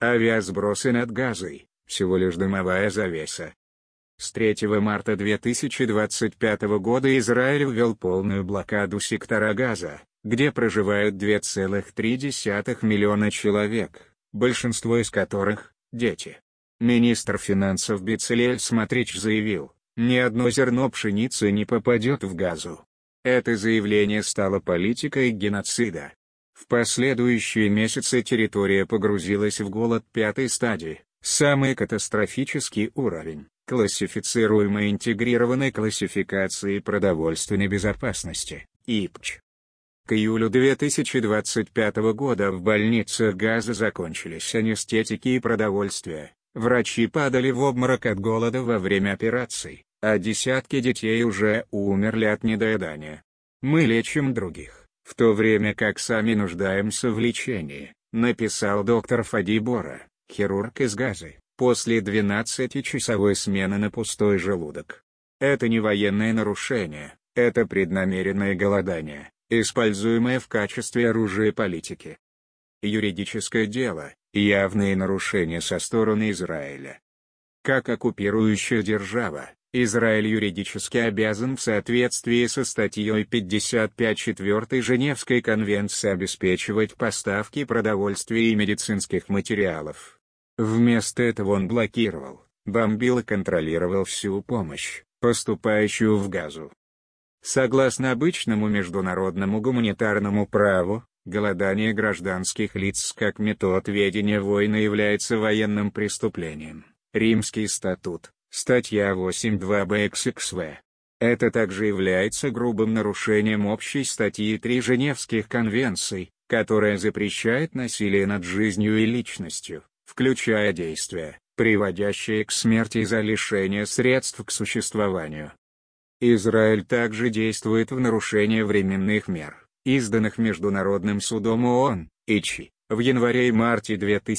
Авиасбросы над Газой – всего лишь дымовая завеса. С 3 марта 2025 года Израиль ввел полную блокаду сектора Газа, где проживают 2,3 миллиона человек, большинство из которых – дети. Министр финансов Бецалель Смотрич заявил, ни одно зерно пшеницы не попадет в Газу. Это заявление стало политикой геноцида. В последующие месяцы территория погрузилась в голод 5-й стадии, самый катастрофический уровень, классифицируемой интегрированной классификации продовольственной безопасности, ИПЧ. К июлю 2025 года в больницах Газа закончились анестетики и продовольствие, врачи падали в обморок от голода во время операций, а десятки детей уже умерли от недоедания. Мы лечим других, в то время как сами нуждаемся в лечении, написал доктор Фади Бора, хирург из Газы, после 12-часовой смены на пустой желудок. Это не военное нарушение, это преднамеренное голодание, используемое в качестве оружия политики. Юридическое дело, явные нарушения со стороны Израиля. Как оккупирующая держава, Израиль юридически обязан в соответствии со статьей 55 4 Женевской конвенции обеспечивать поставки продовольствия и медицинских материалов. Вместо этого он блокировал, бомбил и контролировал всю помощь, поступающую в Газу. Согласно обычному международному гуманитарному праву, голодание гражданских лиц как метод ведения войны является военным преступлением. Римский статут, статья 8.2 БХХВ. Это также является грубым нарушением общей статьи 3 Женевских конвенций, которая запрещает насилие над жизнью и личностью, включая действия, приводящие к смерти из-за лишения средств к существованию. Израиль также действует в нарушение временных мер, изданных Международным судом ООН, ИЧИ, в январе и марте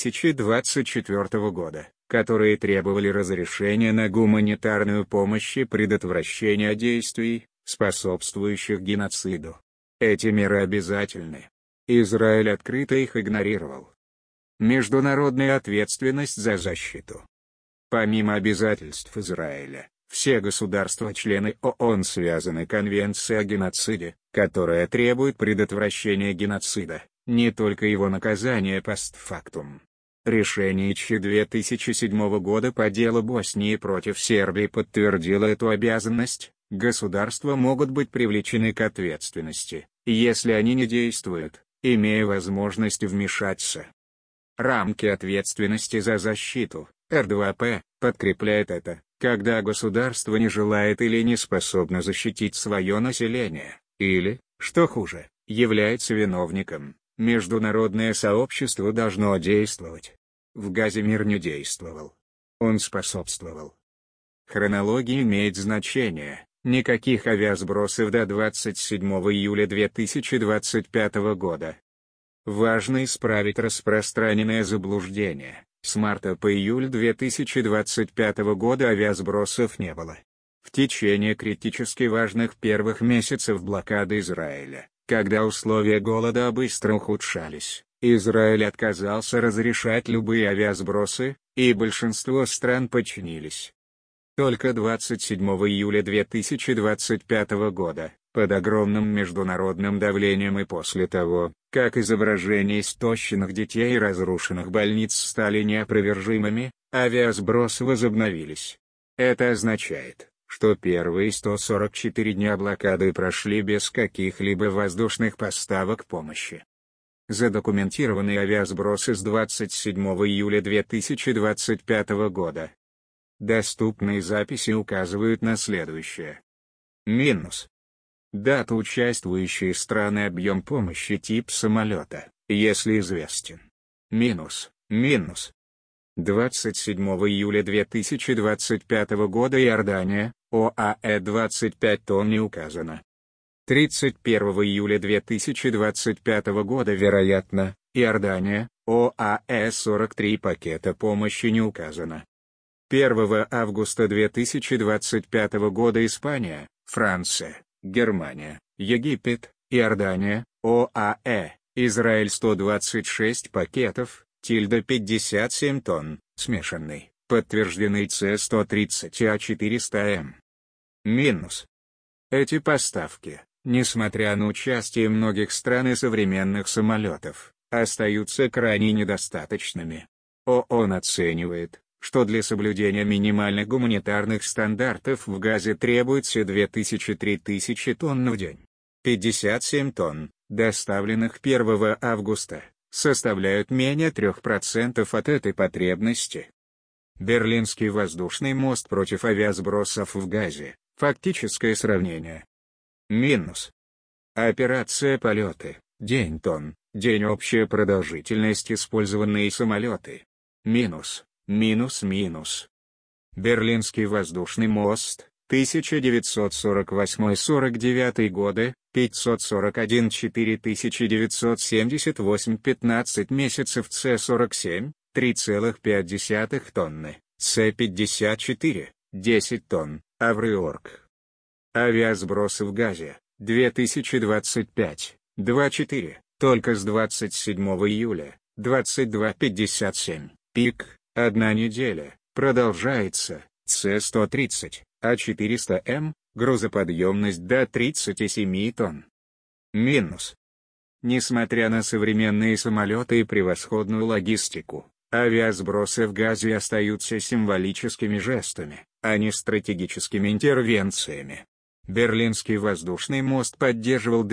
2024 года, которые требовали разрешения на гуманитарную помощь и предотвращения действий, способствующих геноциду. Эти меры обязательны. Израиль открыто их игнорировал. Международная ответственность за защиту. Помимо обязательств Израиля, все государства-члены ООН связаны Конвенцией о геноциде, которая требует предотвращения геноцида, не только его наказания постфактум. Решение ИЧИ 2007 года по делу Боснии против Сербии подтвердило эту обязанность. Государства могут быть привлечены к ответственности, если они не действуют, имея возможность вмешаться. Рамки ответственности за защиту, РДВП, подкрепляет это, когда государство не желает или не способно защитить свое население, или, что хуже, является виновником, международное сообщество должно действовать. В Газе мир не действовал. Он способствовал. Хронология имеет значение. Никаких авиасбросов до 27 июля 2025 года. Важно исправить распространенное заблуждение. С марта по июль 2025 года авиасбросов не было. В течение критически важных первых месяцев блокады Израиля, когда условия голода быстро ухудшались, Израиль отказался разрешать любые авиасбросы, и большинство стран подчинились. Только 27 июля 2025 года, под огромным международным давлением и после того, как изображения истощенных детей и разрушенных больниц стали неопровержимыми, авиасбросы возобновились. Это означает, что первые 144 дня блокады прошли без каких-либо воздушных поставок помощи. Задокументированные авиасбросы с 27 июля 2025 года. Доступные записи указывают на следующее. Минус. Дата, участвующие страны, объем помощи, тип самолета, если известен. Минус. 27 июля 2025 года Иордания, ОАЭ 25 тонн не указано. 31 июля 2025 года вероятно, Иордания, ОАЭ 43 пакета помощи не указано. 1 августа 2025 года Испания, Франция, Германия, Египет, Иордания, ОАЭ, Израиль 126 пакетов, 57 тонн, смешанный, подтвержденный С-130 А-400М. Минус. Эти поставки, несмотря на участие многих стран и современных самолетов, остаются крайне недостаточными. ООН оценивает, что для соблюдения минимальных гуманитарных стандартов в Газе требуется 2000–3000 тонн в день. 57 тонн, доставленных 1 августа, составляют менее 3% от этой потребности. Берлинский воздушный мост против авиасбросов в Газе. Фактическое сравнение. Минус. Операция «Полеты», день тонн, день общая продолжительность использованные самолеты. Минус. Берлинский воздушный мост, 1948–49 годы, 541 4978 15 месяцев С-47, 3,5 тонны, С-54, 10 тонн, Авриорг. Авиасбросы в Газе, 2025, 2,4, только с 27 июля, 22:57, пик, 1 неделя, продолжается, С-130, А-400М, грузоподъемность до 37 тонн. Минус. Несмотря на современные самолеты и превосходную логистику, авиасбросы в Газе остаются символическими жестами, а не стратегическими интервенциями. Берлинский воздушный мост поддерживал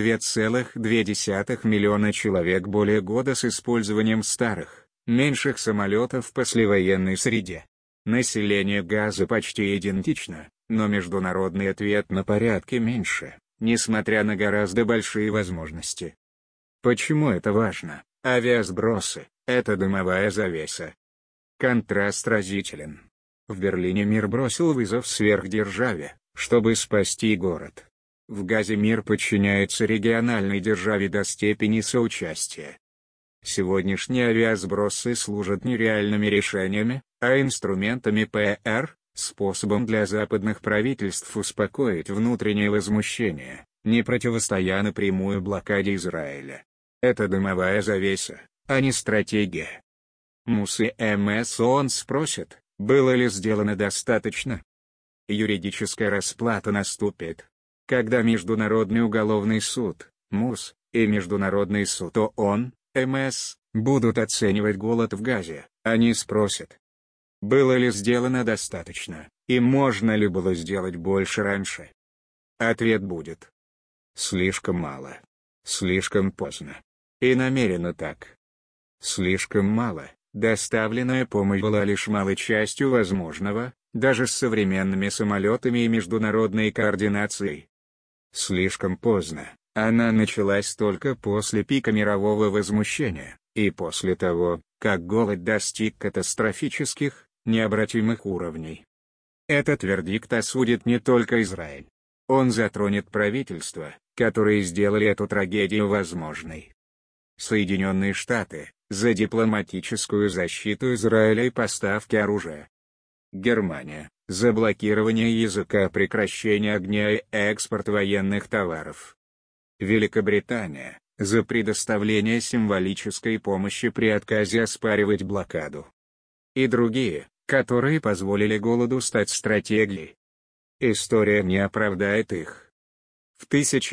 2,2 миллиона человек более года с использованием старых, меньших самолетов в послевоенной среде. Население Газа почти идентично, но международный ответ на порядке меньше, несмотря на гораздо большие возможности. Почему это важно? Авиасбросы — это дымовая завеса. Контраст разителен. В Берлине мир бросил вызов сверхдержаве, чтобы спасти город. В Газе мир подчиняется региональной державе до степени соучастия. Сегодняшние авиасбросы служат не реальными решениями, а инструментами ПР, способом для западных правительств успокоить внутреннее возмущение, не противостоя напрямую блокаде Израиля. Это дымовая завеса, а не стратегия. МУС и ООН спросят, было ли сделано достаточно. Юридическая расплата наступит, когда Международный уголовный суд, МУС, и Международный суд ООН, МС, будут оценивать голод в Газе, они спросят, было ли сделано достаточно, и можно ли было сделать больше раньше. Ответ будет: слишком мало. Слишком поздно. И намеренно так. Слишком мало. Доставленная помощь была лишь малой частью возможного, даже с современными самолетами и международной координацией. Слишком поздно. Она началась только после пика мирового возмущения, и после того, как голод достиг катастрофических, необратимых уровней. Этот вердикт осудит не только Израиль. Он затронет правительства, которые сделали эту трагедию возможной. Соединенные Штаты – за дипломатическую защиту Израиля и поставки оружия. Германия – за блокирование языка прекращения огня и экспорт военных товаров. Великобритания – за предоставление символической помощи при отказе оспаривать блокаду. И другие, которые позволили голоду стать стратегией. История не оправдает их. В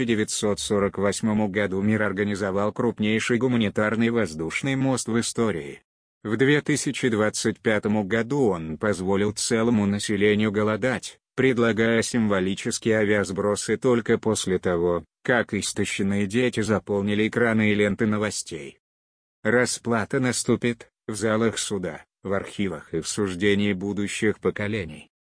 1948 году мир организовал крупнейший гуманитарный воздушный мост в истории. В 2025 году он позволил целому населению голодать, предлагая символические авиасбросы только после того, как истощенные дети заполнили экраны и ленты новостей. Расплата наступит в залах суда, в архивах и в суждении будущих поколений.